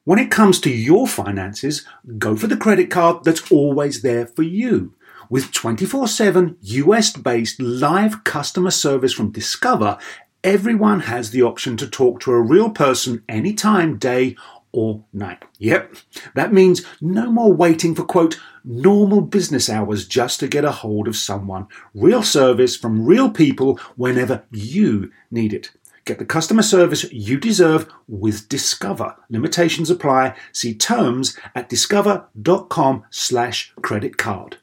When it comes to your finances, go for the credit card that's always there for you. With 24/7 US-based live customer service from Discover, everyone has the option to talk to a real person anytime, day or night. Yep, that means no more waiting for, quote, normal business hours just to get a hold of someone. Real service from real people whenever you need it. Get the customer service you deserve with Discover. Limitations apply. See terms at discover.com/credit card.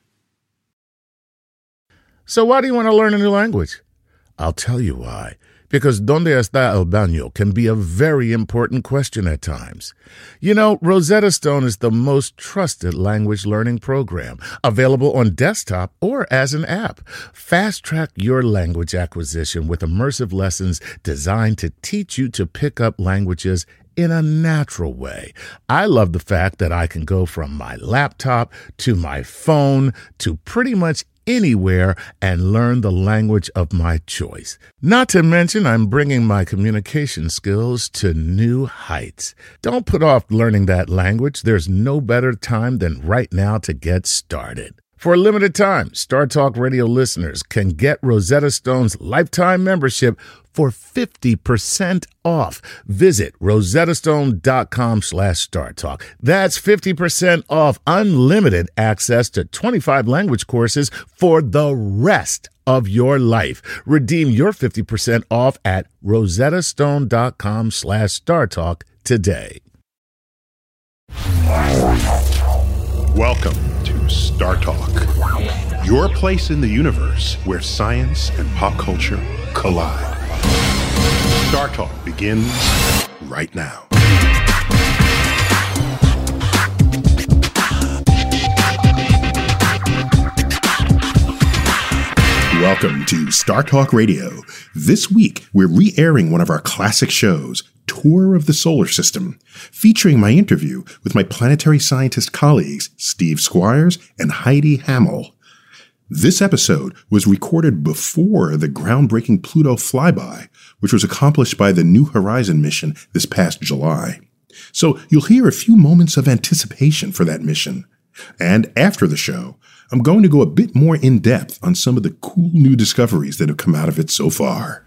So why do you want to learn a new language? I'll tell you why. Because ¿Dónde está el baño? Can be a very important question at times. You know, Rosetta Stone is the most trusted language learning program, available on desktop or as an app. Fast-track your language acquisition with immersive lessons designed to teach you to pick up languages in a natural way. I love the fact that I can go from my laptop to my phone to pretty much anywhere and learn the language of my choice. Not to mention, I'm bringing my communication skills to new heights. Don't put off learning that language. There's no better time than right now to get started. For a limited time, Star Talk Radio listeners can get Rosetta Stone's lifetime membership for 50% off. Visit rosettastone.com/StarTalk. That's 50% off unlimited access to 25 language courses for the rest of your life. Redeem your 50% off at rosettastone.com/StarTalk today. Welcome to Star Talk, your place in the universe where science and pop culture collide. Star Talk begins right now. Welcome to Star Talk Radio. This week, we're re-airing one of our classic shows, Tour of the Solar System, featuring my interview with my planetary scientist colleagues, Steve Squires and Heidi Hammel. This episode was recorded before the groundbreaking Pluto flyby, which was accomplished by the New Horizon mission this past July. So you'll hear a few moments of anticipation for that mission. And after the show, I'm going to go a bit more in depth on some of the cool new discoveries that have come out of it so far.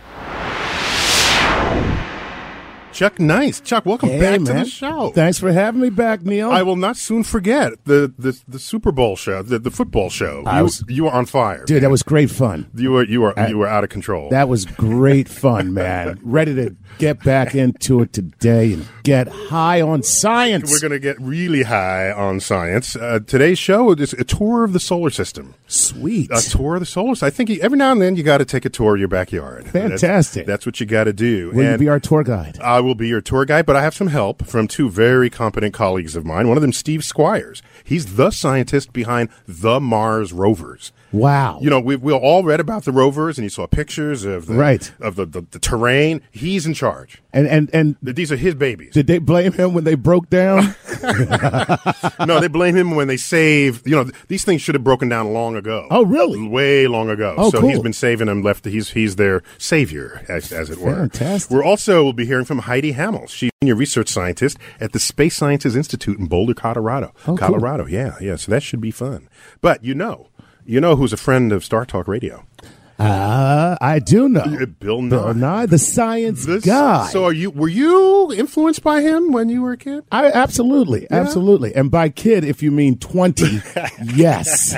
Chuck Nice. Chuck, welcome back to the show. Thanks for having me back, Neil. I will not soon forget the Super Bowl show, the football show. You were on fire, dude. Man. That was great fun. You were out of control. That was great fun, man. Ready to get back into it today and get high on science. We're going to get really high on science. Today's show is a tour of the solar system. Sweet. A tour of the solar system. I think every now and then you got to take a tour of your backyard. Fantastic. That's what you got to do. Will you be our tour guide? I will be your tour guide, but I have some help from two very competent colleagues of mine. One of them, Steve Squires. He's the scientist behind the Mars rovers. Wow. You know, we all read about the rovers, and you saw pictures of the terrain. He's in charge. And these are his babies. Did they blame him when they broke down? No, they blame him when they saved. You know, these things should have broken down long ago. Oh, really? Way long ago. Oh, so cool. He's been saving them. He's their savior, as it were. Fantastic. We'll be hearing from Heidi Hammel. She's a senior research scientist at the Space Sciences Institute in Boulder, Colorado. Oh, Colorado, cool. Yeah. So that should be fun. But you know who's a friend of Star Talk Radio? I do know. Bill Nye. Bill Nye, the science guy. So were you influenced by him when you were a kid? Absolutely. And by kid, if you mean 20, yes.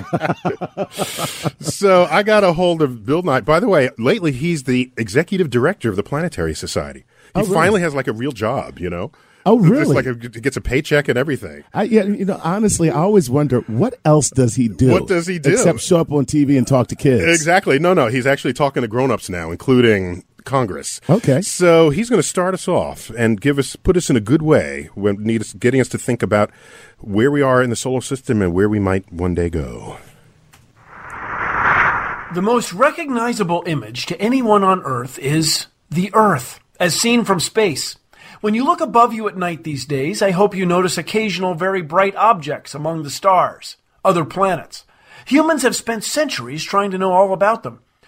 So I got a hold of Bill Nye. By the way, lately he's the executive director of the Planetary Society. He finally has like a real job, you know. Oh, really? It's like he gets a paycheck and everything. Honestly, I always wonder, what else does he do? What does he do? Except show up on TV and talk to kids. Exactly. No, he's actually talking to grown-ups now, including Congress. Okay. So he's going to start us off and put us in a good way, getting us to think about where we are in the solar system and where we might one day go. The most recognizable image to anyone on Earth is the Earth, as seen from space. When you look above you at night these days, I hope you notice occasional very bright objects among the stars, other planets. Humans have spent centuries trying to know all about them.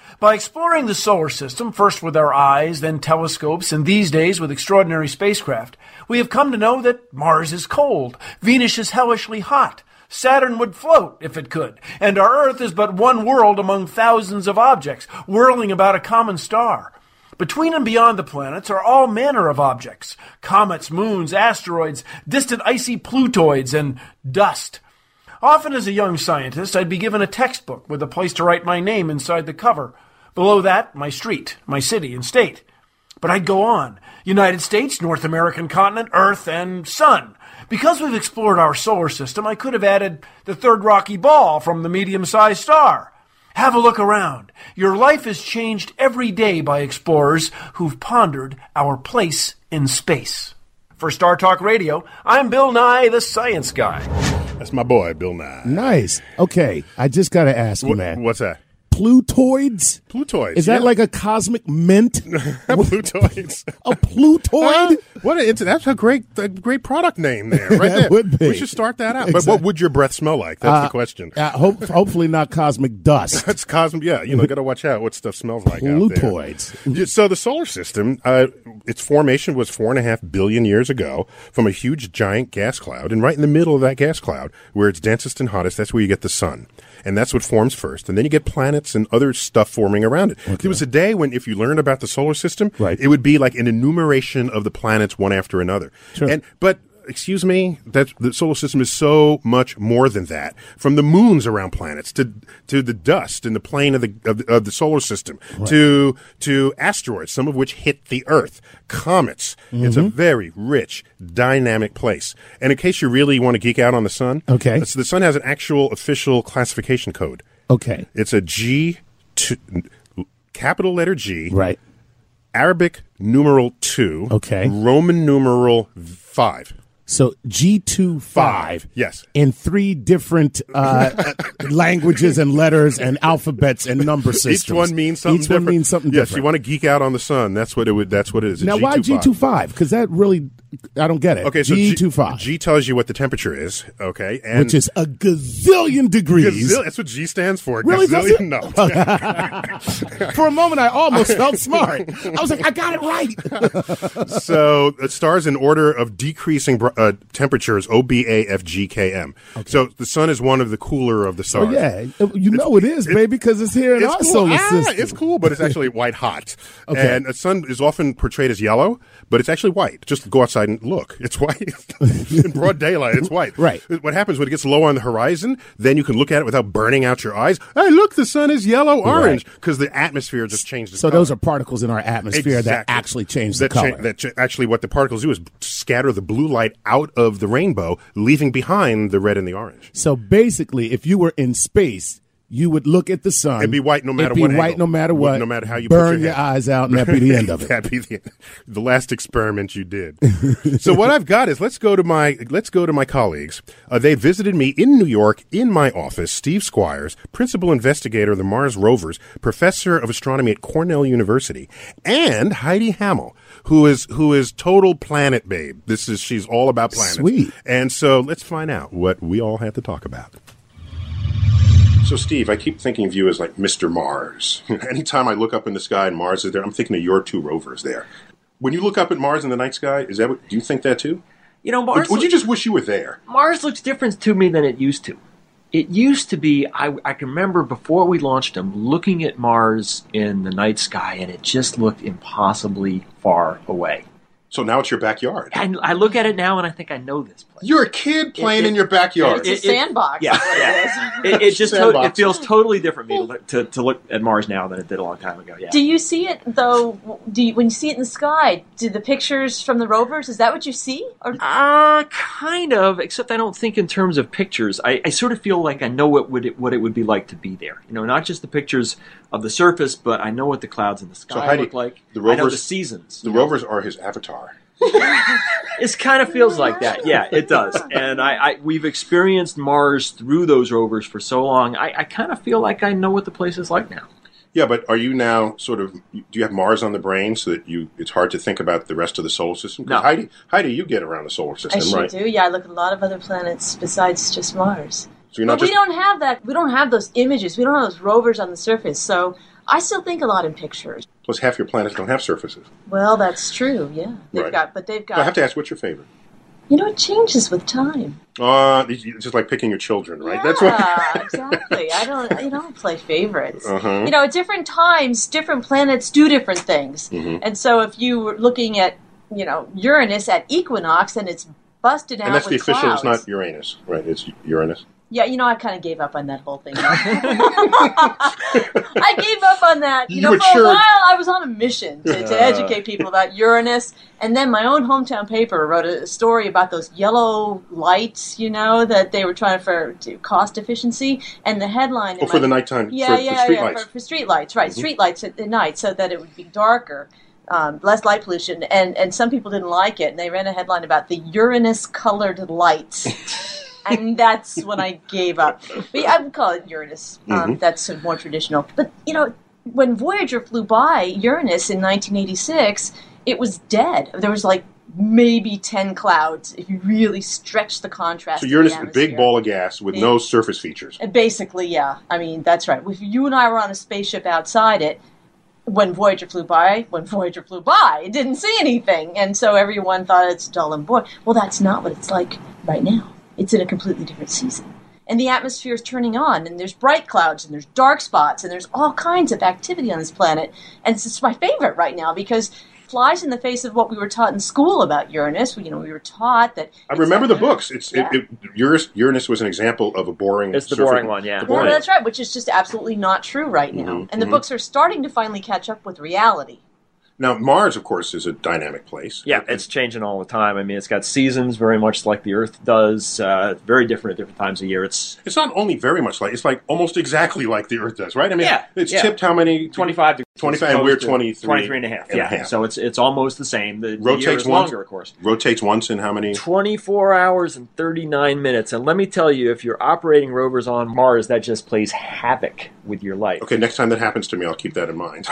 By exploring the solar system, first with our eyes, then telescopes, and these days with extraordinary spacecraft, we have come to know that Mars is cold, Venus is hellishly hot, Saturn would float if it could, and our Earth is but one world among thousands of objects whirling about a common star. Between and beyond the planets are all manner of objects: comets, moons, asteroids, distant icy Plutoids, and dust. Often as a young scientist, I'd be given a textbook with a place to write my name inside the cover. Below that, my street, my city, and state. But I'd go on. United States, North American continent, Earth, and Sun. Because we've explored our solar system, I could have added the third rocky ball from the medium-sized star. Have a look around. Your life is changed every day by explorers who've pondered our place in space. For Star Talk Radio, I'm Bill Nye, the Science Guy. That's my boy, Bill Nye. Nice. Okay, I just got to ask you, man. What's that? Plutoids? Plutoids. Is that like a cosmic mint? Plutoids. A Plutoid? That's a great product name there, right there. Would be. We should start that out. Exactly. But what would your breath smell like? That's the question. Hopefully not cosmic dust. That's cosmic. Yeah, got to watch out what stuff smells like Plutoids. out there. So the solar system, its formation was 4.5 billion years ago from a huge giant gas cloud, and right in the middle of that gas cloud, where it's densest and hottest, that's where you get the sun. And that's what forms first. And then you get planets and other stuff forming around it. Okay. There was a day when, if you learned about the solar system, right, it would be like an enumeration of the planets one after another. Sure. But excuse me, that the solar system is so much more than that. From the moons around planets to the dust in the plane of the solar system, right, to asteroids, some of which hit the Earth, comets. Mm-hmm. It's a very rich, dynamic place. And in case you really want to geek out on the sun, okay, so the sun has an actual official classification code. Okay, it's a capital letter G, right, Arabic numeral 2, okay, Roman numeral 5. So G25, yes, in 3 different languages and letters and alphabets and number systems. Each one means something different. different. Yes, you want to geek out on the sun. That's what it is. Now, why G25? Because that really, I don't get it. Okay, so G25. G tells you what the temperature is. Okay, and which is a gazillion degrees. That's what G stands for. Really? Gazillion? No. For a moment, I almost felt smart. I was like, I got it right. So it stars in order of decreasing temperatures, O, B, A, F, G, K, M. Okay. So the sun is one of the cooler of the stars. Oh, yeah. It is, baby, because it's here in our solar system. It's cool, but it's actually white hot. Okay. And the sun is often portrayed as yellow, but it's actually white. Just go outside and look. It's white. In broad daylight, it's white. Right. What happens when it gets low on the horizon, then you can look at it without burning out your eyes. Hey, look, the sun is yellow-orange, because the atmosphere just changed its color. Those are particles in our atmosphere that actually change the color. Actually, what the particles do is scatter the blue light out of the rainbow, leaving behind the red and the orange. So basically, if you were in space, you would look at the sun. It'd be white no matter what. It'd be white no matter what. No matter how you burn your eyes out, and that'd be the end of it. That'd be the last experiment you did. So what I've got is let's go to my colleagues. They visited me in New York in my office. Steve Squires, principal investigator of the Mars rovers, professor of astronomy at Cornell University, and Heidi Hammel, who is total planet babe. She's all about planets. Sweet. And so let's find out what we all had to talk about. So, Steve, I keep thinking of you as like Mr. Mars. Anytime I look up in the sky and Mars is there, I'm thinking of your 2 rovers there. When you look up at Mars in the night sky, do you think that too? Mars. Would you just wish you were there? Mars looks different to me than it used to. It used to be, I can remember before we launched them, looking at Mars in the night sky, and it just looked impossibly far away. So now it's your backyard. And I look at it now and I think I know this place. You're a kid playing in your backyard. It's a sandbox. Yeah. It feels totally different to look at Mars now than it did a long time ago. Yeah. Do you see it though? When you see it in the sky, do the pictures from the rovers? Is that what you see? Or kind of. Except I don't think in terms of pictures. I sort of feel like I know what it would be like to be there. Not just the pictures of the surface, but I know what the clouds in the sky look like. I know the seasons. The rovers are his avatar. It kind of feels like that. Yeah, it does. And we've experienced Mars through those rovers for so long. I kind of feel like I know what the place is like now. Yeah, but are you now do you have Mars on the brain so that it's hard to think about the rest of the solar system? No. Heidi, you get around the solar system, I right? do. Yeah, I look at a lot of other planets besides just Mars. So you're not we don't have that. We don't have those images. We don't have those rovers on the surface. So I still think a lot in pictures. Plus, half your planets don't have surfaces. Well, that's true, yeah. They've got. I have to ask, what's your favorite? You know, it changes with time. It's just like picking your children, right? Yeah, That's what. Exactly. I don't play favorites. Uh-huh. You know, at different times, different planets do different things. Mm-hmm. And so if you were looking at, Uranus at equinox and it's busted out with clouds. And that's the official, it's not Uranus, right? It's Uranus. Yeah, I kind of gave up on that whole thing. I gave up on that. For a while, I was on a mission to educate people about Uranus. And then my own hometown paper wrote a story about those yellow lights, that they were trying for cost efficiency. And the headline... for the nighttime, for street lights. For street lights, right. Mm-hmm. Street lights at night so that it would be darker. Less light pollution. And some people didn't like it. And they ran a headline about the Uranus-colored lights. And that's when I gave up. But I would call it Uranus. That's sort of more traditional. But, when Voyager flew by Uranus in 1986, it was dead. There was maybe 10 clouds if you really stretch the contrast. So Uranus is a big ball of gas with no surface features. Basically, yeah. I mean, that's right. If you and I were on a spaceship outside it, when Voyager flew by, it didn't see anything. And so everyone thought it's dull and boring. Well, that's not what it's like right now. It's in a completely different season. And the atmosphere is turning on, and there's bright clouds, and there's dark spots, and there's all kinds of activity on this planet. And it's my favorite right now because it flies in the face of what we were taught in school about Uranus. We were taught that... I remember the books. Uranus was an example of a boring... It's the boring one, yeah. Yeah, that's right, which is just absolutely not true right now. Mm-hmm, and the books are starting to finally catch up with reality. Now, Mars, of course, is a dynamic place. Yeah, it's changing all the time. I mean, it's got seasons very much like the Earth does, very different at different times of year. It's not only very much like, it's like almost exactly like the Earth does, right? I mean, it's tipped how many? 25 degrees. 25, and we're 23. 23 and a half, yeah. So it's almost the same. The year is longer, of course. Rotates once in how many? 24 hours and 39 minutes. And let me tell you, if you're operating rovers on Mars, that just plays havoc with your life. Okay, next time that happens to me, I'll keep that in mind.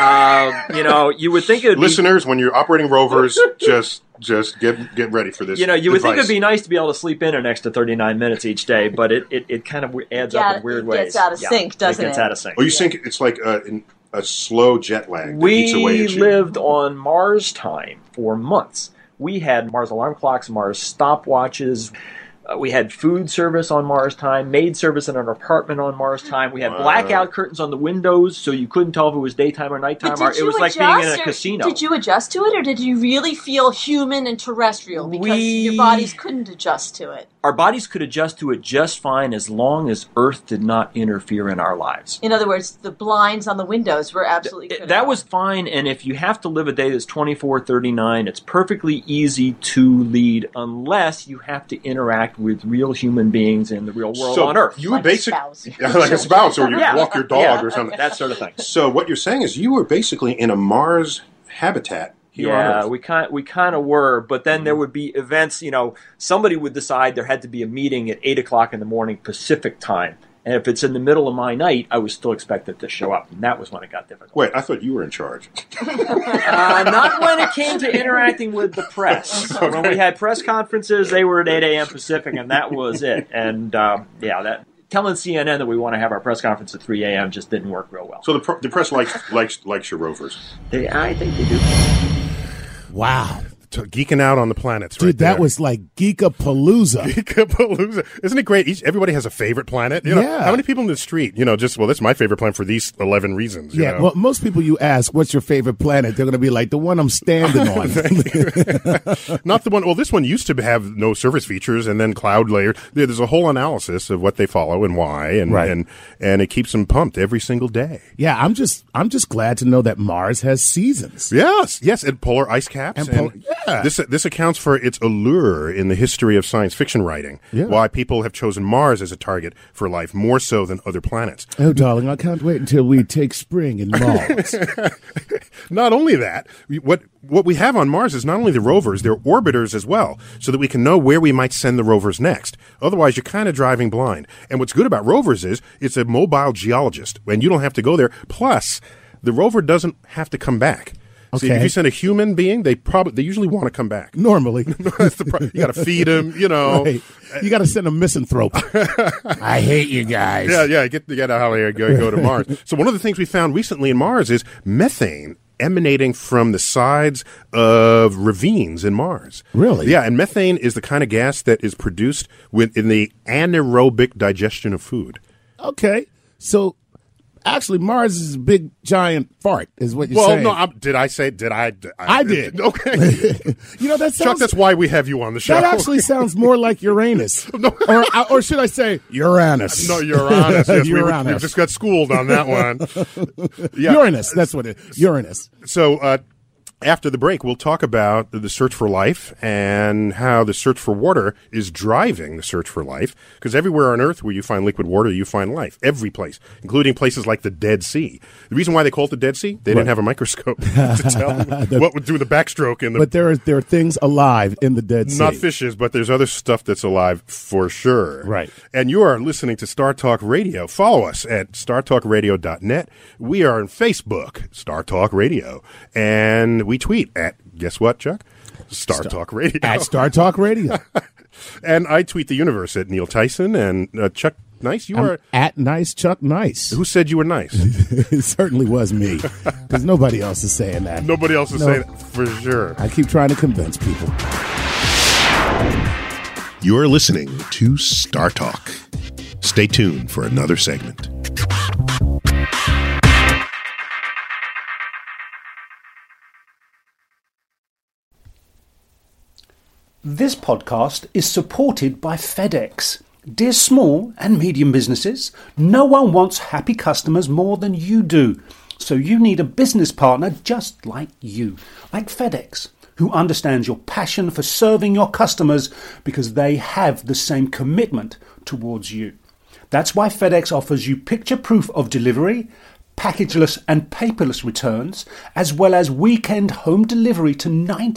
You would think it would Listeners, when you're operating rovers, just get ready for this. You would think it'd be nice to be able to sleep in an extra 39 minutes each day, but it kind of adds up in weird ways. It gets out of sync, doesn't it? It gets out of sync. Oh, you think it's like a slow jet lag that eats away at you. We lived on Mars time for months. We had Mars alarm clocks, Mars stopwatches. We had food service on Mars time, maid service in an apartment on Mars time. We had blackout curtains on the windows so you couldn't tell if it was daytime or nighttime. It was like being in a casino. Did you adjust to it, or did you really feel human and terrestrial because your bodies couldn't adjust to it? Our bodies could adjust to it just fine as long as Earth did not interfere in our lives. In other words, the blinds on the windows were absolutely critical. That was fine, and if you have to live a day that's 24-39, it's perfectly easy to lead unless you have to interact with real human beings in the real world on Earth. You were like a spouse, or you walk your dog or something. That sort of thing. So what you're saying is you were basically in a Mars habitat. Yeah, we kind of were, but then there would be events. Somebody would decide there had to be a meeting at 8 o'clock in the morning Pacific time, and if it's in the middle of my night, I was still expected to show up, and that was when it got difficult. Wait, I thought you were in charge. Not when it came to interacting with the press. Okay. When we had press conferences, they were at 8 a.m. Pacific, and that was it. And telling CNN that we want to have our press conference at 3 a.m. just didn't work real well. So the press likes your rovers. I think they do. Wow. Geeking out on the planets, dude, right there. That was like Geekapalooza. Geekapalooza. Isn't it great? Everybody has a favorite planet. Yeah. How many people in the street, that's my favorite planet for these 11 reasons. Yeah, well, most people you ask, what's your favorite planet? They're going to be like, the one I'm standing on. Not the one, well, this one used to have no surface features and then cloud layers. There's a whole analysis of what they follow and why, and it keeps them pumped every single day. Yeah, I'm just glad to know that Mars has seasons. Yes, and polar ice caps. Yeah. This accounts for its allure in the history of science fiction writing. Yeah. Why people have chosen Mars as a target for life more so than other planets. Oh, darling, I can't wait until we take spring in Mars. Not only that, what we have on Mars is not only the rovers, they're orbiters as well, so that we can know where we might send the rovers next. Otherwise, you're kind of driving blind. And what's good about rovers is it's a mobile geologist, and you don't have to go there. Plus, the rover doesn't have to come back. Okay. See, if you send a human being, they usually want to come back. Normally. That's the problem. You got to feed them, Right. You got to send a misanthrope. I hate you guys. Yeah, get out of here, go to Mars. So one of the things we found recently in Mars is methane emanating from the sides of ravines in Mars. Really? Yeah, and methane is the kind of gas that is produced in the anaerobic digestion of food. Okay. So, actually, Mars is a big, giant fart, is what you're saying. Well, no, did I say, I did. Okay. That sounds... Chuck, that's why we have you on the show. That actually sounds more like Uranus. Or should I say Uranus? No, Uranus. Yes, Uranus. we just got schooled on that one. Yeah. Uranus, that's what it is. Uranus. So, after the break, we'll talk about the search for life and how the search for water is driving the search for life. Because everywhere on Earth where you find liquid water, you find life. Every place, including places like the Dead Sea. The reason why they call it the Dead Sea, they didn't have a microscope to tell what would do the backstroke in the... But there are things alive in the Dead Sea. Not fishes, but there's other stuff that's alive for sure. Right. And you are listening to Star Talk Radio. Follow us at startalkradio.net. We are on Facebook, Star Talk Radio. And we tweet at, guess what, Chuck? Star Talk Radio. At Star Talk Radio. And I tweet the universe at Neil Tyson. And Chuck Nice, I'm at Nice Chuck Nice. Who said you were nice? It certainly was me, because nobody else is saying that. Nobody else is saying that, for sure. I keep trying to convince people. You're listening to Star Talk. Stay tuned for another segment. This podcast is supported by FedEx. Dear small and medium businesses, no one wants happy customers more than you do. So you need a business partner just like you, like FedEx, who understands your passion for serving your customers because they have the same commitment towards you. That's why FedEx offers you picture proof of delivery, packageless and paperless returns, as well as weekend home delivery to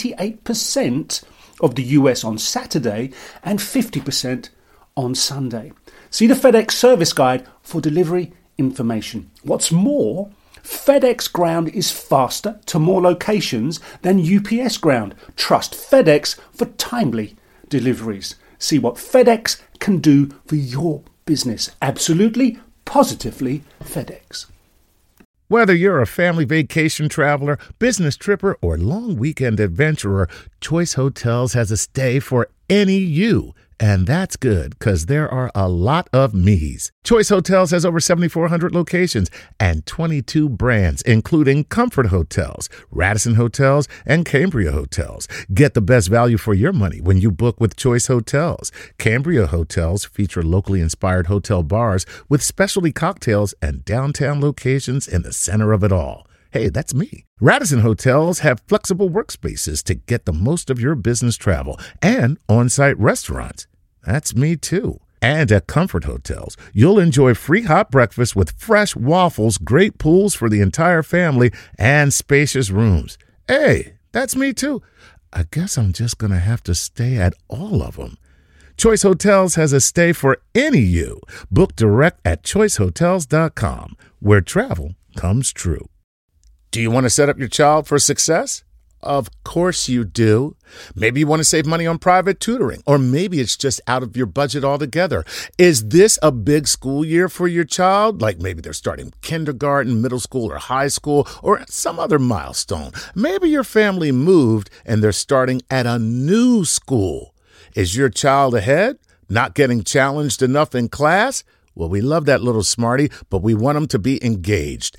98% of the US on Saturday and 50% on Sunday. See the FedEx service guide for delivery information. What's more, FedEx Ground is faster to more locations than UPS Ground. Trust FedEx for timely deliveries. See what FedEx can do for your business. Absolutely, positively FedEx. Whether you're a family vacation traveler, business tripper, or long weekend adventurer, Choice Hotels has a stay for any you. And that's good, because there are a lot of me's. Choice Hotels has over 7,400 locations and 22 brands, including Comfort Hotels, Radisson Hotels, and Cambria Hotels. Get the best value for your money when you book with Choice Hotels. Cambria Hotels feature locally inspired hotel bars with specialty cocktails and downtown locations in the center of it all. Hey, that's me. Radisson Hotels have flexible workspaces to get the most of your business travel and on-site restaurants. That's me too. And at Comfort Hotels, you'll enjoy free hot breakfast with fresh waffles, great pools for the entire family, and spacious rooms. Hey, that's me too. I guess I'm just going to have to stay at all of them. Choice Hotels has a stay for any you. Book direct at choicehotels.com, where travel comes true. Do you want to set up your child for success? Of course you do. Maybe you want to save money on private tutoring, or maybe it's just out of your budget altogether. Is this a big school year for your child? Like maybe they're starting kindergarten, middle school, or high school, or some other milestone. Maybe your family moved and they're starting at a new school. Is your child ahead? Not getting challenged enough in class? Well, we love that little smarty, but we want them to be engaged.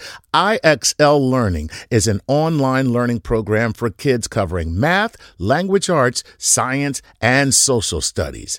IXL Learning is an online learning program for kids covering math, language arts, science, and social studies.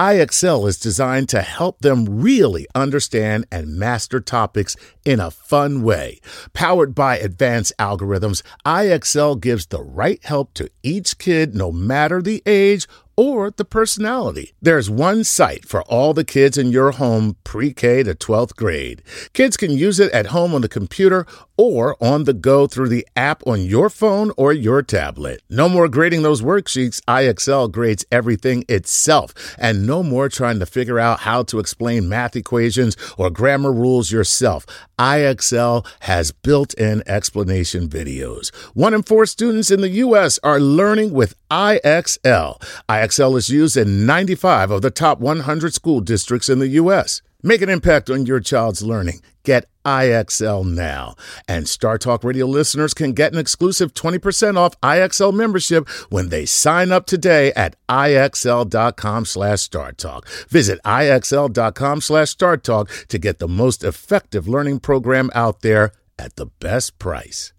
IXL is designed to help them really understand and master topics in a fun way. Powered by advanced algorithms, IXL gives the right help to each kid no matter the age or the personality. There's one site for all the kids in your home pre-K to 12th grade. Kids can use it at home on the computer or on the go through the app on your phone or your tablet. No more grading those worksheets. IXL grades everything itself. And no more trying to figure out how to explain math equations or grammar rules yourself. IXL has built-in explanation videos. 1 in 4 students in the U.S. are learning with IXL. IXL is used in 95 of the top 100 school districts in the U.S. Make an impact on your child's learning. Get IXL now. And Star Talk Radio listeners can get an exclusive 20% off IXL membership when they sign up today at IXL.com/StarTalk. Visit IXL.com/StarTalk to get the most effective learning program out there at the best price.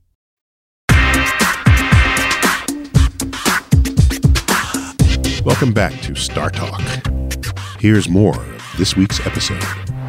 Welcome back to Star Talk. Here's more of this week's episode.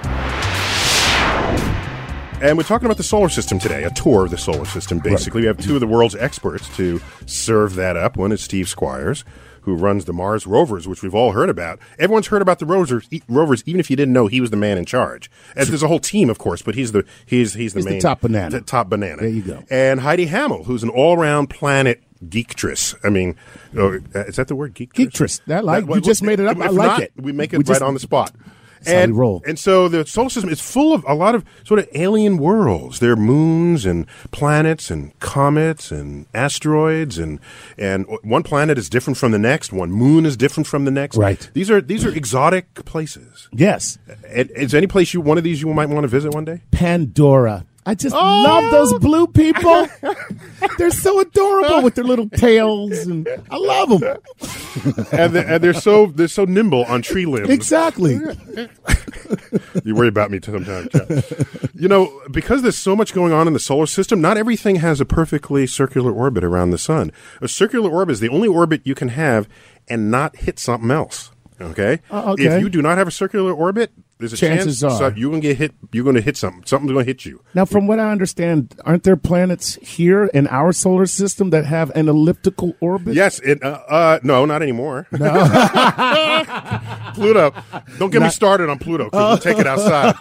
And we're talking about the solar system today, a tour of the solar system, basically. Right. We have two of the world's experts to serve that up. One is Steve Squires, who runs the Mars rovers, which we've all heard about. Everyone's heard about the rovers, even if you didn't know he was the man in charge. And there's a whole team, of course, but he's the main top banana. The top banana. There you go. And Heidi Hammel, who's an all-around planet geektress. I mean, is that the word, geektress? You just made it up. I like it. We make it right on the spot. And so the solar system is full of a lot of sort of alien worlds. There are moons and planets and comets and asteroids, and one planet is different from the next. One moon is different from the next. Right. These are exotic places. Yes. Is there any place one of these you might want to visit one day? Pandora. I just love those blue people. They're so adorable with their little tails, and I love them. and they're so nimble on tree limbs. Exactly. You worry about me sometimes, Chuck. Because there's so much going on in the solar system, not everything has a perfectly circular orbit around the sun. A circular orbit is the only orbit you can have and not hit something else. Okay? Okay. If you do not have a circular orbit, there's a chance you're going to get hit. You're going to hit something. Something's going to hit you. Now, from what I understand, aren't there planets here in our solar system that have an elliptical orbit? Yes. No, not anymore. No. Pluto. Don't get me started on Pluto because we'll take it outside.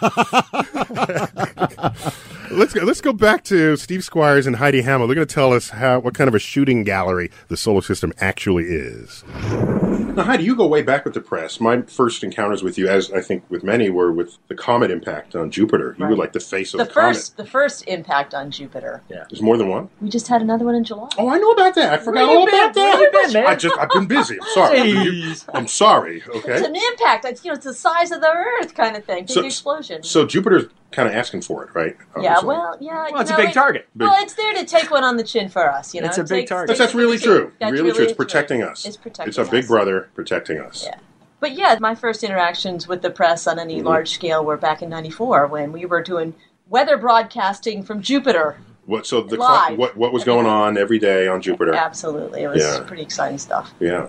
Let's go back to Steve Squires and Heidi Hammel. They're going to tell us what kind of a shooting gallery the solar system actually is. Now, Heidi, you go way back with the press. My first encounters with you, as I think with many, were with the comet impact on Jupiter. You were like the face of the comet. The first impact on Jupiter. Yeah. There's more than one? We just had another one in July. Oh, I know about that. I forgot all about that. Where you been, man? I've been busy. I'm sorry. I'm sorry. Okay. It's an impact. It's the size of the Earth kind of thing. Big explosion. So Jupiter's kind of asking for it, right? Obviously. Well, it's a big target. It's there to take one on the chin for us. It's a big target. That's really true. Really true. It's protecting us. It's our big brother protecting us. Yeah. But my first interactions with the press on any large scale were back in '94 when we were doing weather broadcasting from Jupiter. What was going on every day on Jupiter? Absolutely, it was pretty exciting stuff. Yeah.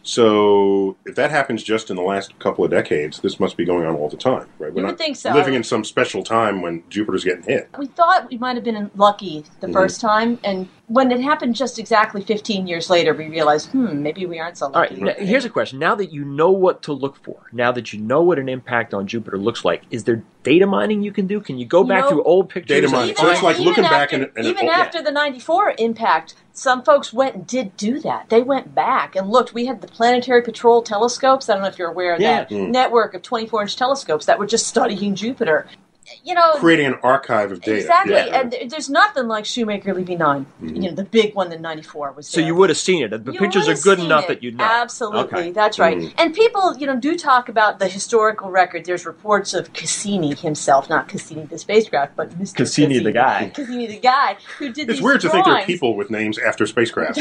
So if that happens just in the last couple of decades, this must be going on all the time, right? You would think so. Living in some special time when Jupiter's getting hit. We thought we might have been lucky the first time, and when it happened just exactly 15 years later, we realized, maybe we aren't so lucky. All right, now, here's a question. Now that you know what to look for, now that you know what an impact on Jupiter looks like, is there data mining you can do? Can you go back through old pictures? Data mining. So it's like looking back in even after the '94 impact, some folks went and did do that. They went back and looked. We had the Planetary Patrol telescopes. I don't know if you're aware of that network of 24-inch telescopes that were just studying Jupiter. Creating an archive of data. Exactly, and there's nothing like Shoemaker Levy 9. The big one in '94 was there. So you would have seen it. The pictures are good enough that you'd know. Absolutely, that's right. And people, do talk about the historical record. There's reports of Cassini himself, not Cassini the spacecraft, but Mr. Cassini the guy. Cassini the guy who did these It's weird drawings. to think there are people with names after spacecraft.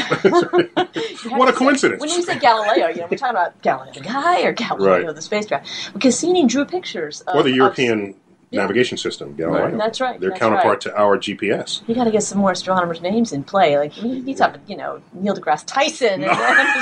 What a coincidence. When you say Galileo, we're talking about Galileo the guy or Galileo the spacecraft. But Cassini drew pictures of... Or the European... navigation system, Galileo. Right. That's right. Their counterpart to our GPS. You got to get some more astronomers' names in play. Like he's talking, Neil deGrasse Tyson. No.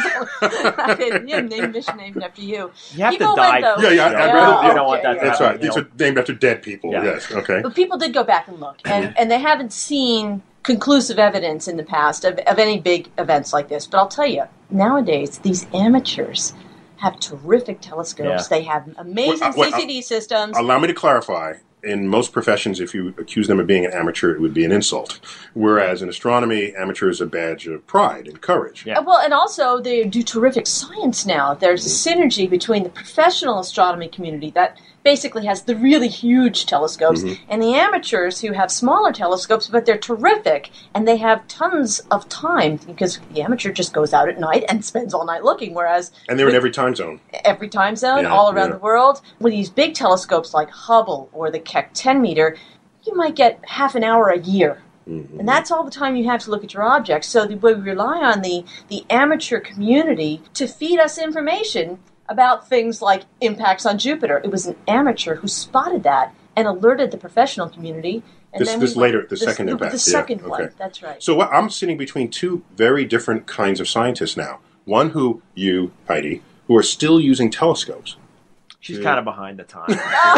And name mission named after you. You have to die. You don't want that. That's right. These are named after dead people. Yeah. Yes. Okay. But people did go back and look, and they haven't seen conclusive evidence in the past of any big events like this. But I'll tell you, nowadays these amateurs have terrific telescopes. Yeah. They have amazing CCD systems. Allow me to clarify. In most professions, if you accuse them of being an amateur, it would be an insult. Whereas in astronomy, amateur is a badge of pride and courage. Yeah. Well, and also they do terrific science now. There's a synergy between the professional astronomy community that basically has the really huge telescopes and the amateurs who have smaller telescopes, but they're terrific and they have tons of time because the amateur just goes out at night and spends all night looking, whereas... And they're in every time zone. Every time zone, all around the world. With these big telescopes like Hubble or the Keck 10 meter, you might get half an hour a year. And that's all the time you have to look at your objects. So we rely on the amateur community to feed us information about things like impacts on Jupiter. It was an amateur who spotted that and alerted the professional community. And The second impact. The second one, that's right. So I'm sitting between two very different kinds of scientists now. One you, Heidi, who are still using telescopes. She's kind of behind the times.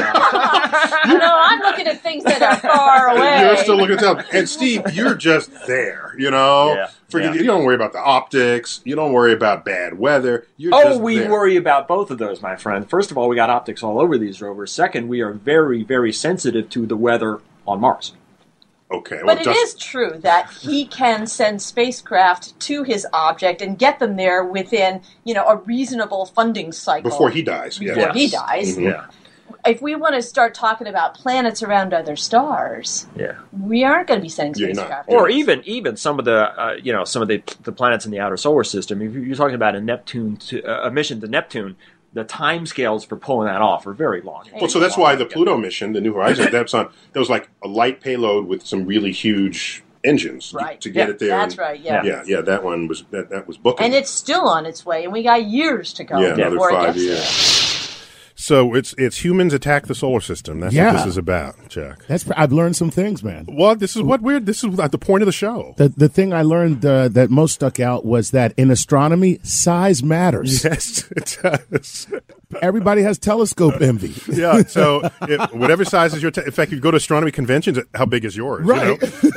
I'm looking at things that are far away. You're still looking at telescopes. And Steve, you're just there, you know? Yeah. You don't worry about the optics. You don't worry about bad weather. We worry about both of those, my friend. First of all, we got optics all over these rovers. Second, we are very, very sensitive to the weather on Mars. Okay. But it is true that he can send spacecraft to his object and get them there within, a reasonable funding cycle. Before he dies. Before he dies. Yeah. If we want to start talking about planets around other stars, we aren't going to be sending spacecraft. Or even some of the the planets in the outer solar system. If you're talking about a mission to Neptune, the time scales for pulling that off are very long. Well, so that's why the Pluto mission, the New Horizons, that was like a light payload with some really huge engines to get it there. That's right. Yeah. Yeah. That one was that was booking, and it's still on its way, and we got years to go. Yeah, another before 5 it gets years. So it's humans attack the solar system. That's what this is about, Chuck. I've learned some things, man. Well, this is the point of the show. The thing I learned that most stuck out was that in astronomy, size matters. Yes, it does. Everybody has telescope envy. Yeah, so whatever size is your... in fact, you go to astronomy conventions, how big is yours? Right.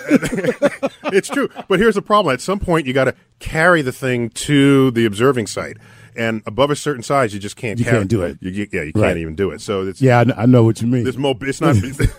It's true. But here's the problem. At some point, you got to carry the thing to the observing site. And above a certain size, you just can't carry it. You can't do it. You can't even do it. So it's... Yeah, I know what you mean. It's not...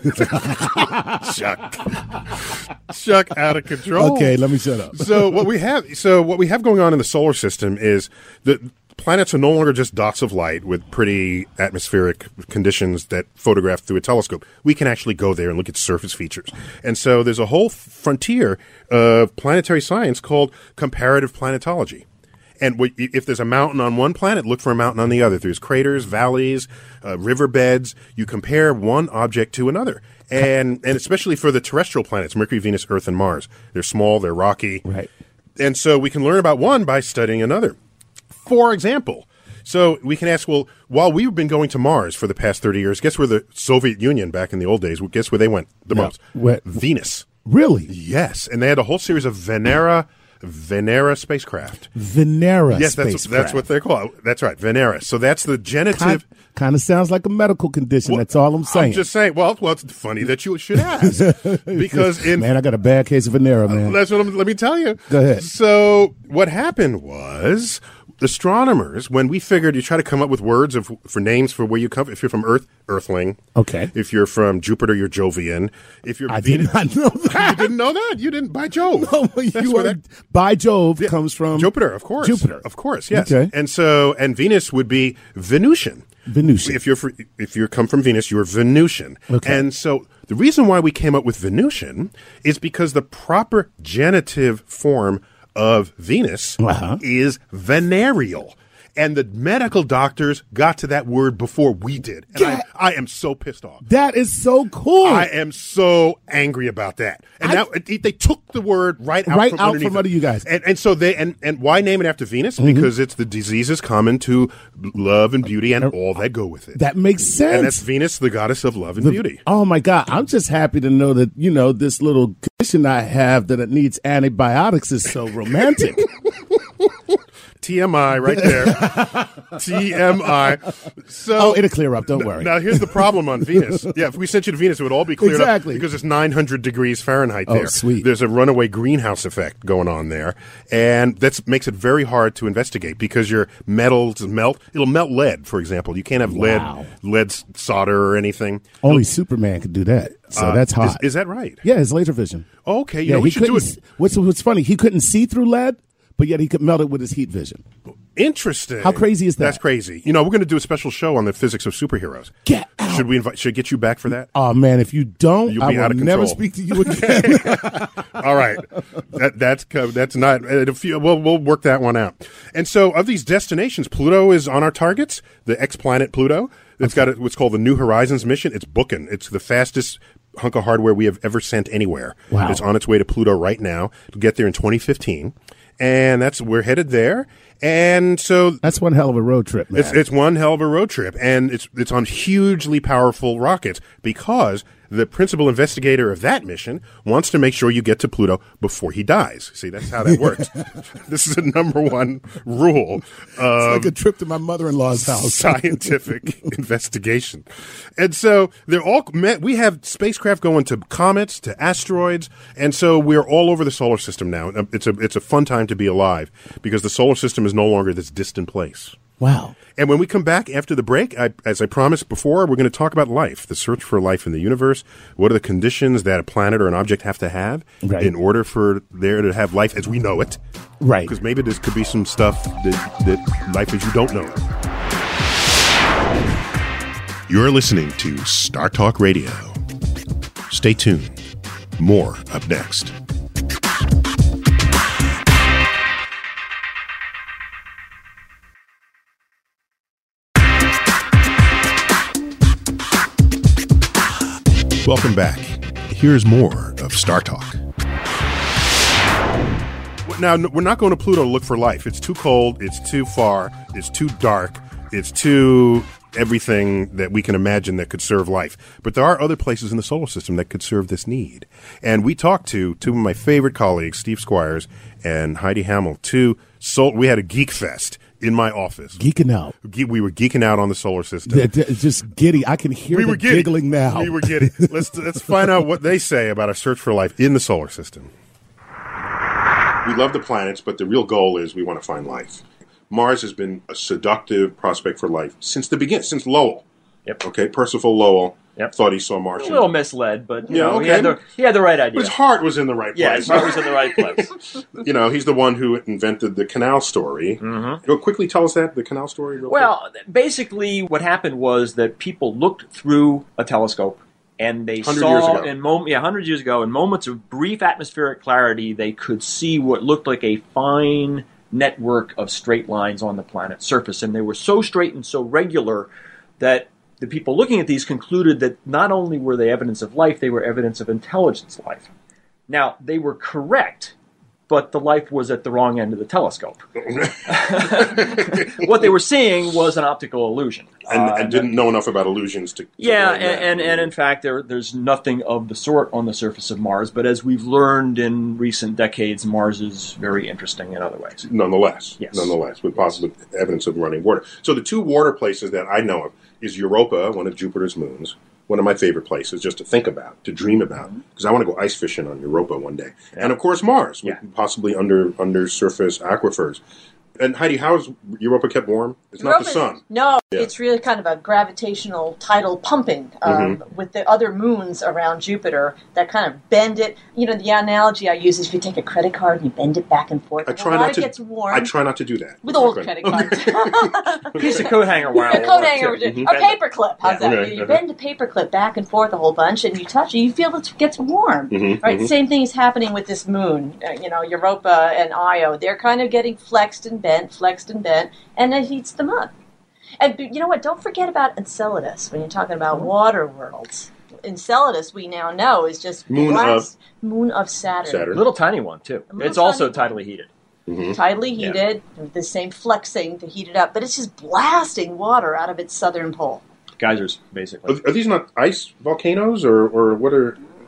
Chuck, out of control. Okay, let me shut up. So what we have going on in the solar system is that planets are no longer just dots of light with pretty atmospheric conditions that photograph through a telescope. We can actually go there and look at surface features. And so there's a whole frontier of planetary science called comparative planetology. And if there's a mountain on one planet, look for a mountain on the other. There's craters, valleys, riverbeds. You compare one object to another. And especially for the terrestrial planets, Mercury, Venus, Earth, and Mars. They're small, they're rocky. Right. And so we can learn about one by studying another. For example, so we can ask, well, while we've been going to Mars for the past 30 years, guess where the Soviet Union back in the old days, guess where they went the most? Venus. Really? Yes. And they had a whole series of Venera spacecraft. Venera spacecraft. Yes, that's what they're called. That's right, Venera. So that's the genitive. Kind of sounds like a medical condition. Well, that's all I'm saying. I'm just saying. Well, it's funny that you should ask because man, I got a bad case of Venera, man. Let me tell you. Go ahead. So what happened was astronomers, when we figured you try to come up with words for names for where you come. If you're from Earth, Earthling. Okay. If you're from Jupiter, you're Jovian. If you're I did not know that. You didn't know that? You didn't. By Jove. No, by Jove comes from Jupiter, of course. Jupiter, of course. Yes. Okay. And Venus would be Venusian. If you come from Venus, you're Venusian. Okay. And so the reason why we came up with Venusian is because the proper genitive form of Venus is venereal. And the medical doctors got to that word before we did. And I am so pissed off. That is so cool. I am so angry about that. And they took the word right out from under you guys. And so and why name it after Venus? Mm-hmm. Because it's the diseases common to love and beauty and all that go with it. That makes sense. And that's Venus, the goddess of love and beauty. Oh my God. I'm just happy to know that, this little condition I have that it needs antibiotics is so romantic. TMI right there. TMI. So it'll clear up. Don't worry. Now, here's the problem on Venus. Yeah, if we sent you to Venus, it would all be cleared up because it's 900 degrees Fahrenheit there. Oh, sweet. There's a runaway greenhouse effect going on there, and that makes it very hard to investigate because your metals melt. It'll melt lead, for example. You can't have lead solder or anything. Only Superman could do that. So that's hot. Is that right? Yeah, his laser vision. Okay, yeah, we should do it. What's funny, he couldn't see through lead, but yet he could melt it with his heat vision. Interesting. How crazy is that? That's crazy. You know, we're going to do a special show on the physics of superheroes. Get out. Should I get you back for that? Oh, man, if you don't, You'll be I out will of never control. speak to you again. All right. That's not, we'll work that one out. And so of these destinations, Pluto is on our targets, the exoplanet Pluto. It's got what's called the New Horizons mission. It's booking. It's the fastest hunk of hardware we have ever sent anywhere. Wow. It's on its way to Pluto right now. It'll get there in 2015. And we're headed there. And so that's one hell of a road trip, man. It's one hell of a road trip, and it's on hugely powerful rockets because the principal investigator of that mission wants to make sure you get to Pluto before he dies. See, that's how that works. This is a number one rule. It's like a trip to my mother-in-law's house. Scientific investigation. And so they're all we have spacecraft going to comets, to asteroids, and so we're all over the solar system now. It's a fun time to be alive because the solar system is no longer this distant place. Wow. And when we come back after the break, as I promised before, we're going to talk about life, the search for life in the universe. What are the conditions that a planet or an object have to have in order for there to have life as we know it? Right. Because maybe this could be some stuff that life as you don't know it. You're listening to Star Talk Radio. Stay tuned. More up next. Welcome back. Here's more of Star Talk. Now, we're not going to Pluto to look for life. It's too cold. It's too far. It's too dark. It's too everything that we can imagine that could serve life. But there are other places in the solar system that could serve this need. And we talked to two of my favorite colleagues, Steve Squires and Heidi Hamill. We had a geek fest in my office. Geeking out. We were geeking out on the solar system. Just giddy. I can hear the giggling now. We were giddy. Let's find out what they say about a search for life in the solar system. We love the planets, but the real goal is we want to find life. Mars has been a seductive prospect for life since the beginning, since Lowell. Yep. Okay, Percival Lowell thought he saw Martians. A little misled, but he had the right idea. But his heart was in the right place. Yeah, his heart was in the right place. He's the one who invented the canal story. Mm-hmm. You'll quickly tell us the canal story real quick? Basically what happened was that people looked through a telescope and they 100 saw, years ago. 100 years ago, in moments of brief atmospheric clarity, they could see what looked like a fine network of straight lines on the planet's surface. And they were so straight and so regular that the people looking at these concluded that not only were they evidence of life, they were evidence of intelligence life. Now, they were correct, but the life was at the wrong end of the telescope. What they were seeing was an optical illusion. And didn't know enough about illusions to and in fact, there's nothing of the sort on the surface of Mars, but as we've learned in recent decades, Mars is very interesting in other ways. Nonetheless, with possible evidence of running water. So the two water places that I know of is Europa, one of Jupiter's moons, one of my favorite places just to think about, to dream about, because I want to go ice fishing on Europa one day. Yeah. And of course Mars, with possibly under surface aquifers. And Heidi, how is Europa kept warm? It's not the sun. No, it's really kind of a gravitational tidal pumping with the other moons around Jupiter that kind of bend it. The analogy I use is if you take a credit card and you bend it back and forth, it gets warm. I try not to do that. With old credit cards. A piece of coat hanger wire. A coat hanger, a paper clip. How's that? You bend a paper clip back and forth a whole bunch and you touch it, you feel it gets warm. Right? Same thing is happening with this moon. Europa and Io, they're kind of getting flexed and bent, and it heats them up. And you know what? Don't forget about Enceladus when you're talking about water worlds. Enceladus, we now know, is just moon of Saturn. Little tiny one, too. It's also tidally heated. Tidally heated, the same flexing to heat it up, but it's just blasting water out of its southern pole. Geysers, basically. Are these not ice volcanoes, or what are...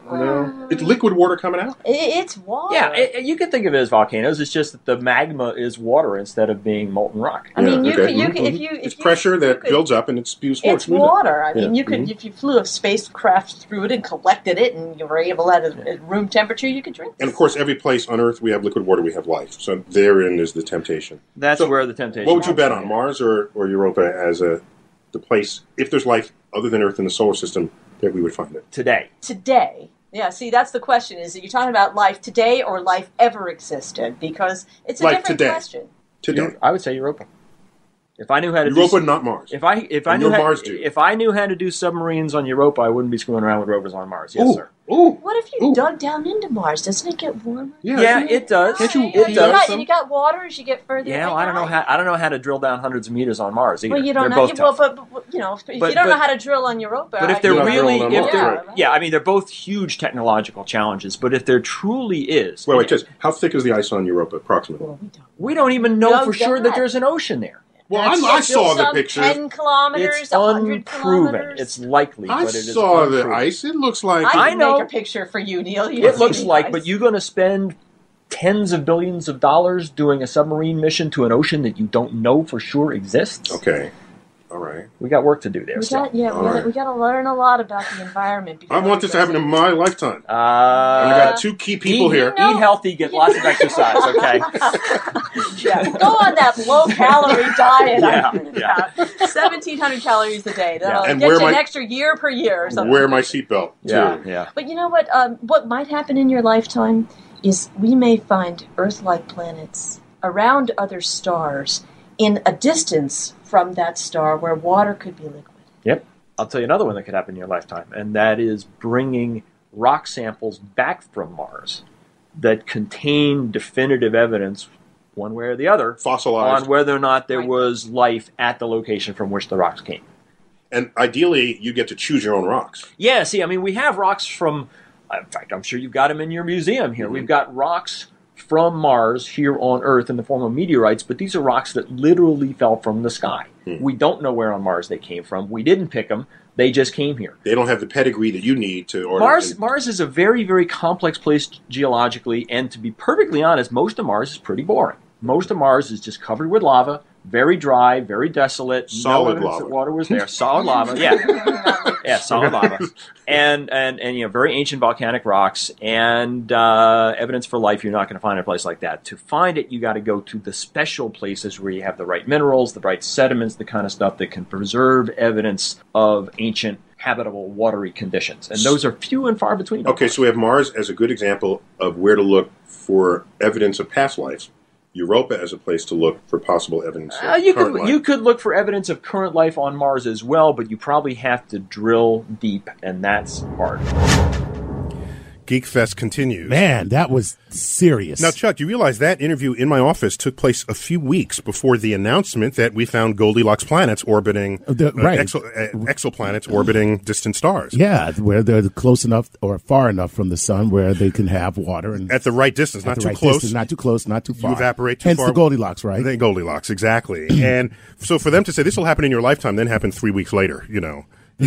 No. It's liquid water coming out? It's water. Yeah, you can think of it as volcanoes. It's just that the magma is water instead of being molten rock. I mean, you could it's pressure that builds up and it spews forth. It's water. I mean, you could if you flew a spacecraft through it and collected it, and you were able at room temperature, you could drink it. And of course, every place on Earth we have liquid water, we have life. So therein is the temptation. That's where the temptation. What would you bet on, Mars or Europa as the place, if there's life other than Earth in the solar system, that we would find it? Today. Yeah, see, that's the question. Is that you're talking about life today or life ever existed? Because it's a different question. Today. I would say Europa. If I knew how to Europa, not Mars. If I knew how to do submarines on Europa, I wouldn't be screwing around with rovers on Mars. Yes, sir. Ooh. What if you dug down into Mars? Doesn't it get warmer? Yeah, it does. Can't you? It does. And you got water as you get further. Yeah, well, I don't know how to drill down hundreds of meters on Mars either. Well, you don't They're know. both tough. But you know, if you don't know how to drill on Europa, but if they're really, yeah, I mean, they're both huge technological challenges. But if there truly is, wait, just how thick is the ice on Europa approximately? Well, we don't even know for sure that there's an ocean there. Well, I saw the pictures. 10 kilometers, it's 100 unproven. kilometers. It's likely, but it is unproven. I saw the ice. It looks like... I can make a picture for you, Neil. It looks like, but you're going to spend tens of billions of dollars doing a submarine mission to an ocean that you don't know for sure exists? Okay. All right. We got work to do there. We got to learn a lot about the enviirment. I want this to happen in my lifetime. And I got two key people here. Eat healthy, get lots of exercise, okay? Go on that low-calorie diet I heard Yeah. about. 1,700 calories a day. That'll And get wear you an my- extra year per year or something. Wear my seatbelt, too. Yeah. But you know what? What might happen in your lifetime is we may find Earth-like planets around other stars in a distance from that star where water could be liquid. Yep. I'll tell you another one that could happen in your lifetime, and that is bringing rock samples back from Mars that contain definitive evidence, one way or the other, fossilized, on whether or not there was life at the location from which the rocks came. And ideally, you get to choose your own rocks. Yeah, see, I mean, we have rocks from, in fact, I'm sure you've got them in your museum here. Mm-hmm. We've got rocks from Mars here on Earth in the form of meteorites, but these are rocks that literally fell from the sky. We don't know where on Mars they came from. We didn't pick them. They just came here. They don't have the pedigree that you need to order. Mars is a very, very complex place geologically, and to be perfectly honest, most of Mars is pretty boring. Most of Mars is just covered with lava, very dry, very desolate. Solid no evidence lava. That water was there. Solid lava, yeah. Yeah, solid lava. And you know, very ancient volcanic rocks and evidence for life you're not going to find in a place like that. To find it, you got to go to the special places where you have the right minerals, the right sediments, the kind of stuff that can preserve evidence of ancient habitable watery conditions. And those are few and far between. Okay, so we have Mars as a good example of where to look for evidence of past life. Europa as a place to look for possible evidence of current life. You could look for evidence of current life on Mars as well, but you probably have to drill deep, and that's hard. GeekFest continues. Man, that was serious. Now, Chuck, you realize that interview in my office took place a few weeks before the announcement that we found Goldilocks planets orbiting, exoplanets orbiting distant stars. Yeah, where they're close enough or far enough from the sun where they can have water. And at the right distance, not too close. Not too close, not too far. You evaporate too far. Hence the Goldilocks, right? The Goldilocks, exactly. And so for them to say this will happen in your lifetime, then happen 3 weeks later, you know.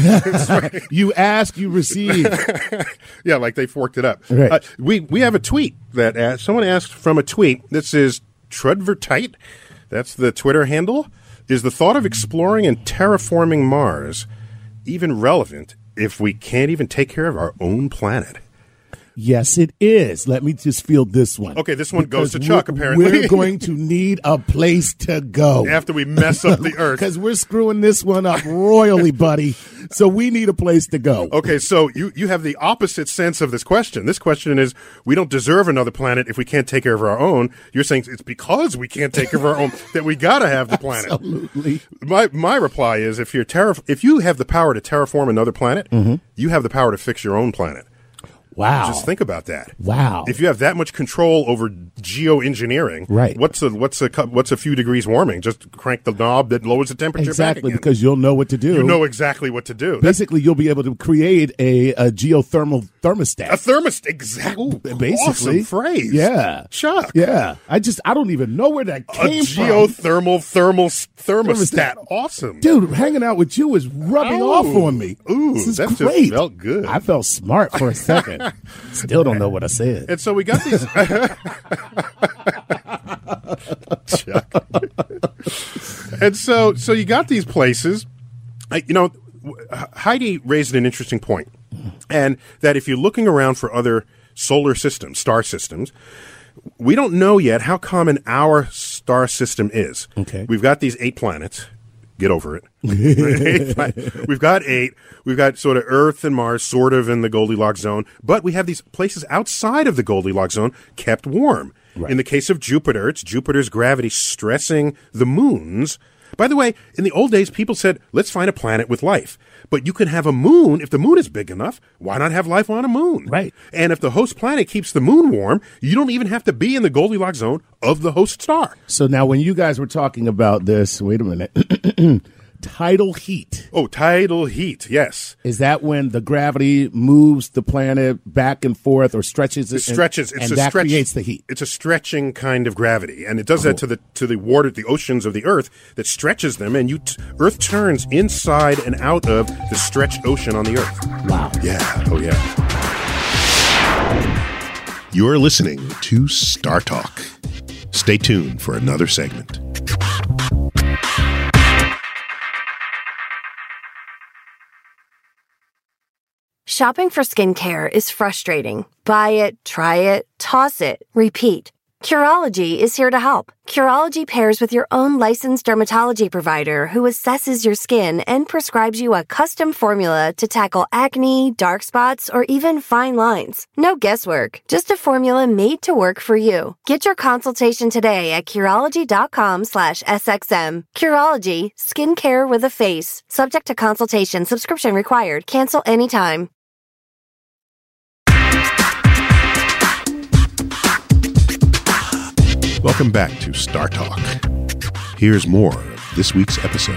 You ask, you receive. Yeah, like they forked it up. Right. We have a tweet that someone asked from a tweet. This is Trudvertite. That's the Twitter handle. Is the thought of exploring and terraforming Mars even relevant if we can't even take care of our own planet? Yes, it is. Let me just field this one. Okay, this one goes to Chuck, apparently. We're going to need a place to go. After we mess up the Earth. Because we're screwing this one up royally, buddy. So we need a place to go. Okay, so you have the opposite sense of this question. This question is, we don't deserve another planet if we can't take care of our own. You're saying it's because we can't take care of our own that we got to have the planet. Absolutely. My reply is, if you have the power to terraform another planet, you have the power to fix your own planet. Wow. Just think about that. Wow. If you have that much control over geoengineering, right. What's a few degrees warming? Just crank the knob that lowers the temperature exactly, back again. Because you'll know what to do. You know exactly what to do. Basically, you'll be able to create a geothermal thermostat. A thermostat, exactly. Basically. Awesome phrase. Yeah. Chuck. Yeah. I don't even know where that came from. Geothermal thermostat. Awesome. Dude, hanging out with you is rubbing off on me. Ooh, this is that great. just felt good. I felt smart for a second. Still don't know what I said. And so we got these. And so you got these places. Heidi raised an interesting point, and that if you're looking around for other solar systems, star systems, we don't know yet how common our star system is. Okay. We've got these 8 planets. Get over it. We've got 8. We've got sort of Earth and Mars sort of in the Goldilocks zone, but we have these places outside of the Goldilocks zone kept warm. Right. In the case of Jupiter, it's Jupiter's gravity stressing the moons. By the way, in the old days, people said, let's find a planet with life. But you can have a moon. If the moon is big enough, why not have life on a moon? Right. And if the host planet keeps the moon warm, you don't even have to be in the Goldilocks zone of the host star. So now when you guys were talking about this, wait a minute. Tidal heat. Oh, tidal heat, yes. Is that when the gravity moves the planet back and forth or stretches it? It stretches. And that creates the heat. It's a stretching kind of gravity, and it does that to the water, the oceans of the Earth, that stretches them, and Earth turns inside and out of the stretched ocean on the Earth. Wow. Yeah. Oh, yeah. You're listening to Star Talk. Stay tuned for another segment. Shopping for skincare is frustrating. Buy it, try it, toss it, repeat. Curology is here to help. Curology pairs with your own licensed dermatology provider who assesses your skin and prescribes you a custom formula to tackle acne, dark spots, or even fine lines. No guesswork, just a formula made to work for you. Get your consultation today at Curology.com/SXM. Curology, skincare with a face. Subject to consultation, subscription required. Cancel anytime. Welcome back to Star Talk. Here's more of this week's episode.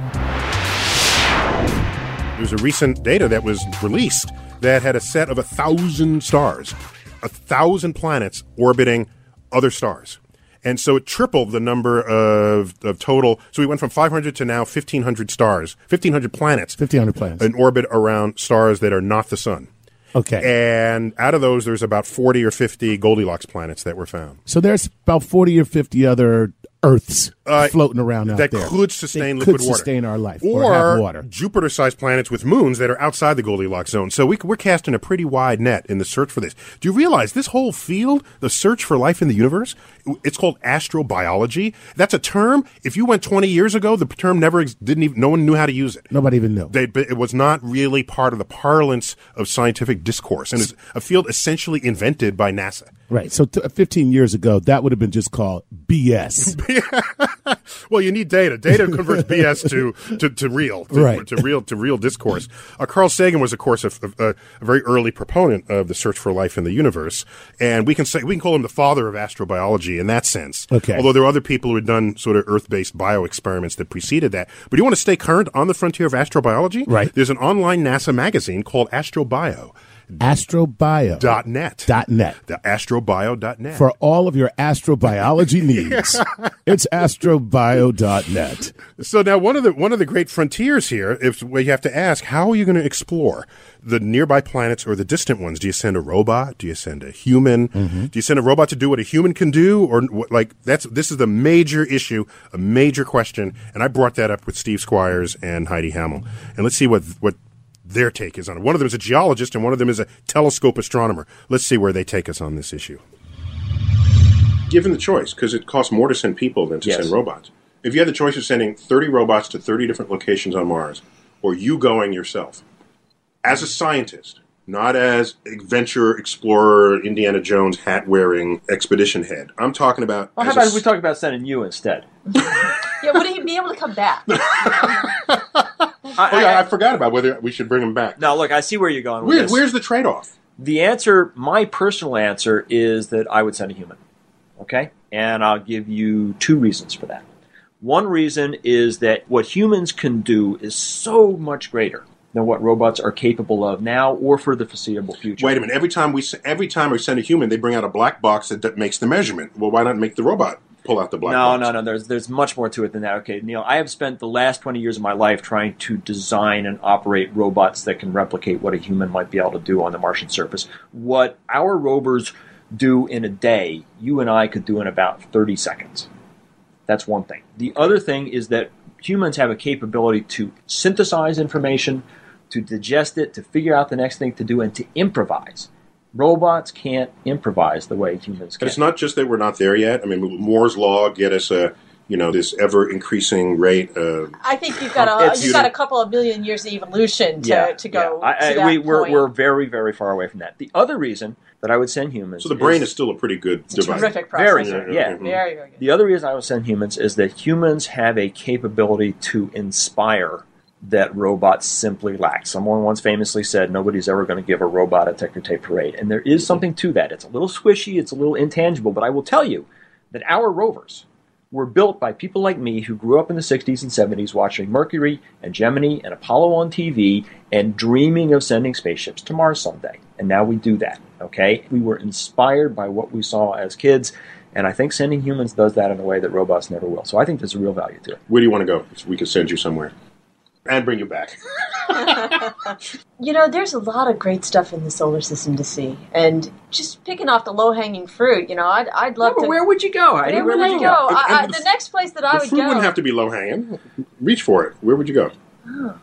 There's a recent data that was released that had a set of 1,000 stars, 1,000 planets orbiting other stars. And so it tripled the number of total. So we went from 500 to now 1,500 stars, 1,500 planets. 1,500 planets. In orbit around stars that are not the sun. Okay. And out of those, there's about 40 or 50 Goldilocks planets that were found. So there's about 40 or 50 other Earths floating around out that there. Could sustain liquid water. Could sustain our life. Or have water. Jupiter-sized planets with moons that are outside the Goldilocks zone. So we're casting a pretty wide net in the search for this. Do you realize this whole field, the search for life in the universe, it's called astrobiology? That's a term. If you went 20 years ago, the term no one knew how to use it. Nobody even knew. It was not really part of the parlance of scientific discourse. And it's a field essentially invented by NASA. Right. So 15 years ago, that would have been just called BS. Well, you need data. Data converts BS to real, to real discourse. Carl Sagan was, of course, a very early proponent of the search for life in the universe, and we can call him the father of astrobiology in that sense. Okay. Although there are other people who had done sort of Earth-based bio experiments that preceded that. But you want to stay current on the frontier of astrobiology? Right. There's an online NASA magazine called Astrobio. Astrobio.net. The astrobio.net. For all of your astrobiology needs. It's astrobio.net. So now one of the great frontiers here is where you have to ask, how are you going to explore the nearby planets or the distant ones? Do you send a robot? Do you send a human? Mm-hmm. Do you send a robot to do what a human can do? Or this is the major issue, a major question. And I brought that up with Steve Squires and Heidi Hamill. And let's see what their take is on it. One of them is a geologist and one of them is a telescope astronomer. Let's see where they take us on this issue. Given the choice, because it costs more to send people than to send robots. If you had the choice of sending 30 robots to 30 different locations on Mars, or you going yourself, as a scientist, not as adventure explorer, Indiana Jones hat-wearing expedition head. I'm talking about... Well, how about if we talk about sending you instead? Yeah, would he be able to come back? I forgot about whether we should bring him back. Now, look, I see where you're going with this. Where's the trade-off? The answer, my personal answer, is that I would send a human. Okay? And I'll give you 2 reasons for that. One reason is that what humans can do is so much greater than what robots are capable of now or for the foreseeable future. Wait a minute. Every time we send a human, they bring out a black box that makes the measurement. Well, why not make the robot pull out the black box? No. There's much more to it than that. Okay, Neil, I have spent the last 20 years of my life trying to design and operate robots that can replicate what a human might be able to do on the Martian surface. What our rovers do in a day, you and I could do in about 30 seconds. That's one thing. The other thing is that humans have a capability to synthesize information, to digest it, to figure out the next thing to do, and to improvise. Robots can't improvise the way humans can. But it's not just that we're not there yet. I mean, Moore's law get us this ever increasing rate of. I think you've got a couple of million years of evolution to go. To that point. We're very, very far away from that. The other reason that I would send humans. So the brain is still a pretty good device. Terrific processor. Very, very good. The other reason I would send humans is that humans have a capability to inspire that robots simply lack. Someone once famously said, nobody's ever going to give a robot a ticker tape parade. And there is something to that. It's a little squishy, it's a little intangible, but I will tell you that our rovers were built by people like me who grew up in the 60s and 70s watching Mercury and Gemini and Apollo on TV and dreaming of sending spaceships to Mars someday. And now we do that, okay? We were inspired by what we saw as kids, and I think sending humans does that in a way that robots never will. So I think there's a real value to it. Where do you want to go? We can send you somewhere. And bring you back. There's a lot of great stuff in the solar system to see. And just picking off the low-hanging fruit, I'd love to... Where would you go, Heidi? Where would you go? The next place that I would go... The fruit wouldn't have to be low-hanging. Reach for it. Where would you go? Oh.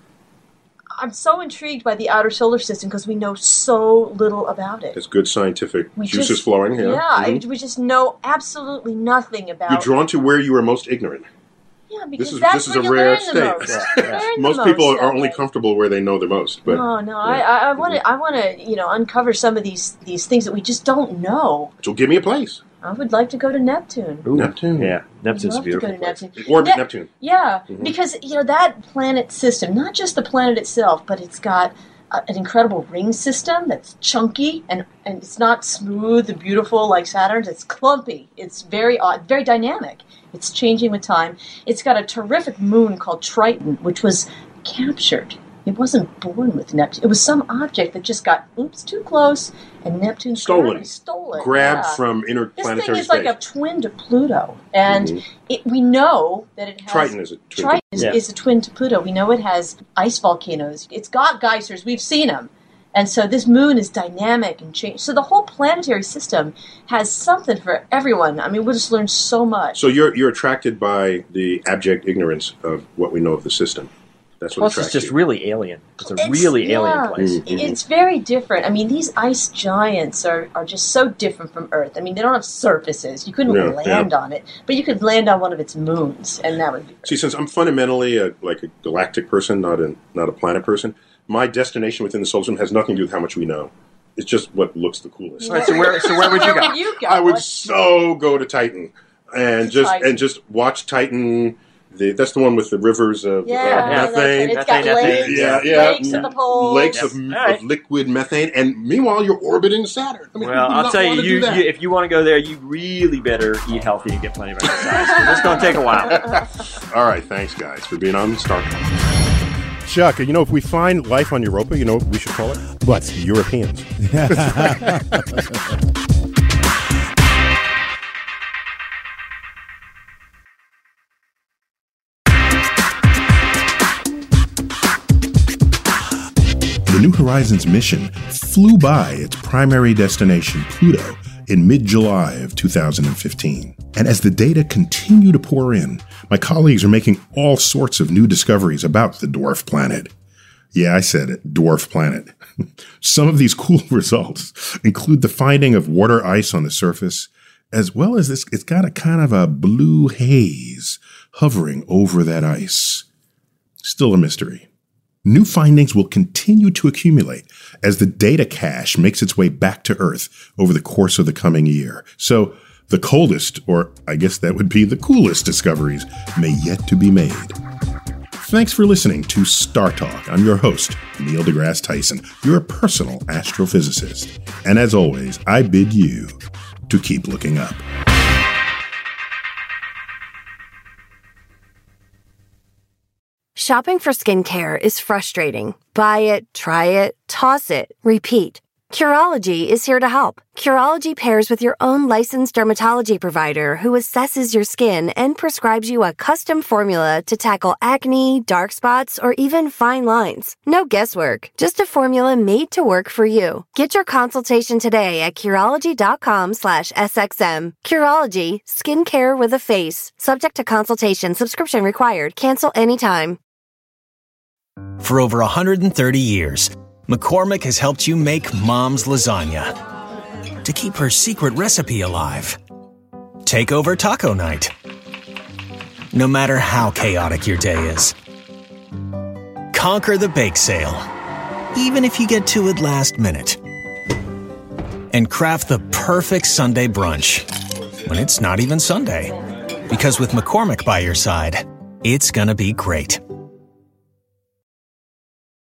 I'm so intrigued by the outer solar system because we know so little about it. It's good scientific juices flowing. Yeah, we just know absolutely nothing about it. You're drawn to where you are most ignorant. Yeah, because this is a rare state. Most people are only comfortable where they know the most. But I want to uncover some of these things that we just don't know. So give me a place. I would like to go to Neptune. Ooh, Neptune. Yeah, Neptune's a beautiful place. Orbit Neptune. Yeah, because that planet system, not just the planet itself, but it's got an incredible ring system that's chunky and it's not smooth and beautiful like Saturn's. It's clumpy. It's very odd, very dynamic. It's changing with time. It's got a terrific moon called Triton, which was captured. It wasn't born with Neptune. It was some object that just got, too close, and Neptune stole it. Grabbed from interplanetary space. This thing is space. like a twin to Pluto. And we know that it has... Triton is a twin. Triton is a twin to Pluto. We know it has ice volcanoes. It's got geysers. We've seen them. And so this moon is dynamic and changed. So the whole planetary system has something for everyone. I mean, we'll just learn so much. So you're attracted by the abject ignorance of what we know of the system. That's what Plus, it's just really alien. It's a really alien place. It's very different. I mean, these ice giants are just so different from Earth. I mean, they don't have surfaces. You couldn't land on it, but you could land on one of its moons, and that would be great. See, since I'm fundamentally a galactic person, not a planet person, my destination within the solar system has nothing to do with how much we know. It's just what looks the coolest. Right, so where would you go? I would go to Titan and just watch Titan. That's the one with the rivers of methane. It's got lakes. Lakes at the poles. Lakes of liquid methane. And meanwhile, you're orbiting Saturn. I mean, I'll tell you, if you want to go there, you really better eat healthy and get plenty of exercise. It's going to take a while. All right, thanks, guys, for being on Star Talk. Chuck, if we find life on Europa, what we should call it? What? Europeans. The New Horizons mission flew by its primary destination, Pluto, in mid-July of 2015. And as the data continue to pour in, my colleagues are making all sorts of new discoveries about the dwarf planet. Yeah, I said it, dwarf planet. Some of these cool results include the finding of water ice on the surface, as well as it's got a kind of a blue haze hovering over that ice. Still a mystery. New findings will continue to accumulate as the data cache makes its way back to Earth over the course of the coming year. So the coldest, or I guess that would be the coolest discoveries, may yet to be made. Thanks for listening to Star Talk. I'm your host, Neil deGrasse Tyson, your personal astrophysicist. And as always, I bid you to keep looking up. Shopping for skincare is frustrating. Buy it, try it, toss it, repeat. Curology is here to help. Curology pairs with your own licensed dermatology provider who assesses your skin and prescribes you a custom formula to tackle acne, dark spots, or even fine lines. No guesswork, just a formula made to work for you. Get your consultation today at Curology.com/SXM. Curology, skincare with a face. Subject to consultation, subscription required. Cancel anytime. For over 130 years, McCormick has helped you make Mom's lasagna to keep her secret recipe alive. Take over taco night, no matter how chaotic your day is. Conquer the bake sale, even if you get to it last minute. And craft the perfect Sunday brunch when it's not even Sunday. Because with McCormick by your side, it's gonna be great.